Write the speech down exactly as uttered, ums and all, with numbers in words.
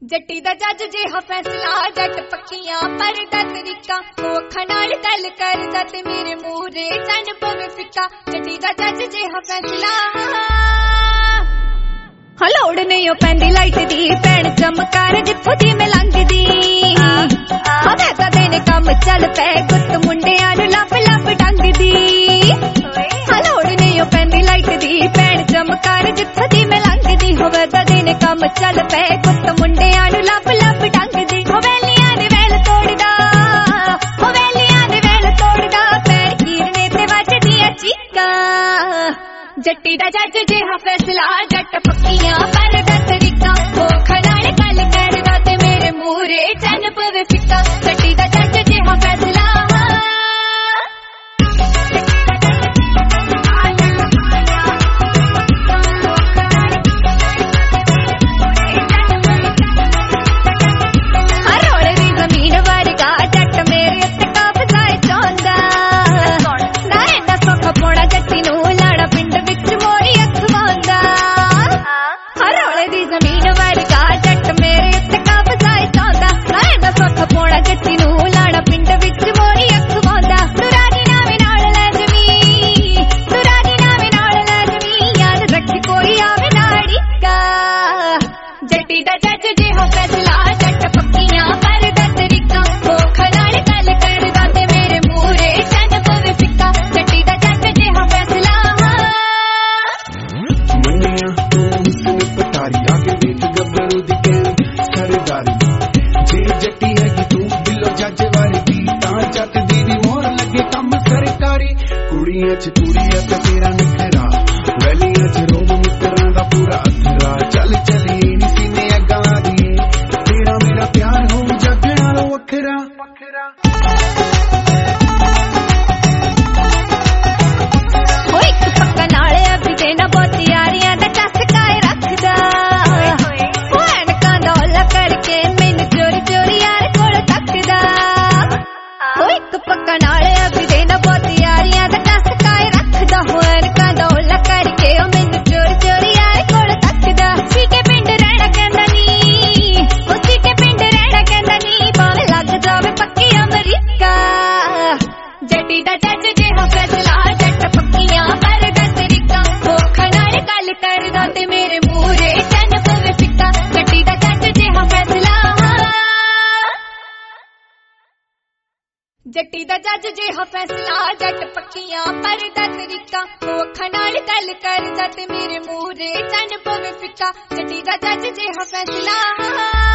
जट्टी दा जज जिहा फैसला जट पक्कियां पर दा तरीका ओखा नाल गल करदा ते मेरे मूहरे चन पवे फिक्का जट्टी दा जज जिहा फैसला हाँ लोड़ नहीं पैंदी लाइट दी भैन चमकार जित्थों दी मैं लंघदी हाँ मैं तां देने कम चल पै गुत्त मुंडियां नूं लप लप टंगदी हाँ लोड़ नहीं पैंदी लाइट दी भैन चमकार जित्थों दी मैं लंघदी होवे तां देने कम चल पै गुत्त मुंडियां नूं लप लप टंगदी हो वेलियां दे वेल तोड़दा हो वेलियां दे वेल तोड़दा पैर कीरने ते वजदियां चीकां जट्टी दा जज जिहा फैसला जट पक्कियां पर दा तरीका ओखा नाल गल करदा ते मेरे मूहरे चन पवे फिक्का जट्टी दा जज जिहा फैसला जट्टी दा जज जिहा फैसला जट पक्कियां पर दा तरीका ओखा नाल गल करदा ते मेरे मूहरे चन पवे फिक्का जट्टी दा जज जिहा फैसला